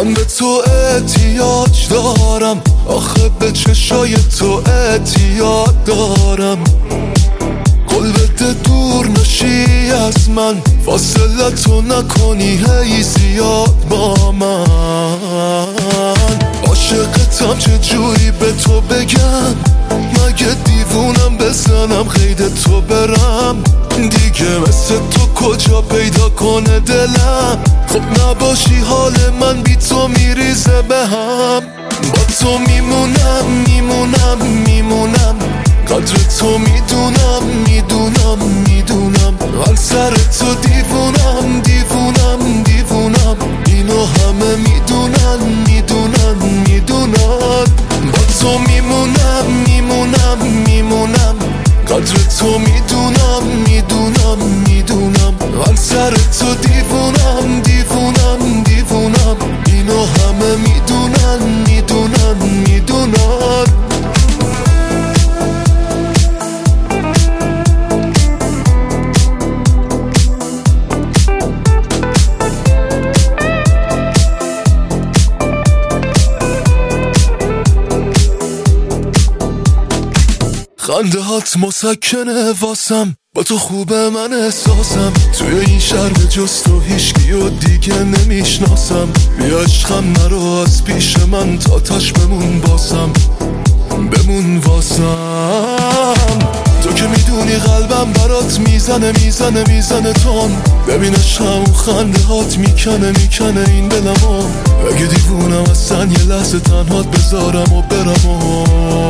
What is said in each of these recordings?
من به تو احتیاج دارم، آخه به چشای تو اعتیاد دارم. قول بده دور نشی از من، فاصله تو نکنی هی زیاد با من. عاشقتم چجوری به تو بگم، مگه دیوونم بزنم قید تو برم. دیگه مثل تو کجا پیدا کنه دلم، خب نباشی حال من بی تو میریزه به هم. با تو میمونم میمونم میمونم، قدر تو میدونم میدونم میدونم. من سر تو دیوونم دیوونم دیوونم، اینو همه میدونن میدونن میدونن. با تو میمونم میمونم میمونم، قدر تو میدونم میدونم میدونم. من سر تو دیوونم دیوونم دیوونم، اینو همه میدونن میدونن میدونن. خنده هات مسکنه واسم، با تو خوبه من احساسم. توی این شهر به جز تو هیچکی و دیگه نمیشناسم. بیا عشقم نرو از پیش من، تا تاش بمون باسم بمون واسم. تو که میدونی قلبم برات میزنه میزنه میزنه تون. ببین عشقم اون خنده هات میکنه میکنه این دلمو. اگه دیوونم اصلا یه لحظه تنهات بذارم و برم و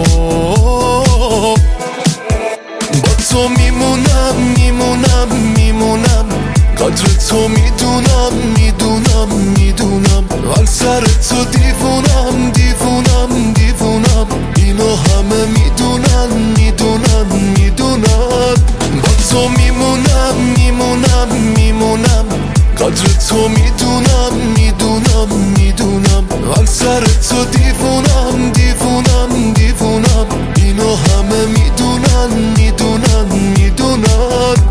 با تو میمونم میمونم میمونم، قدر تو میدونم میدونم میدونم. من سر تو دیوونم دیوونم دیوونم، اینو همه میدونن میدونن میدونن. با تو میمونم میمونم میمونم، قدر تو میدونم میدونم میدونم. من سر تو دیوونم دیوونم دیوونم، اینو همه میدونن میدونن میدونن.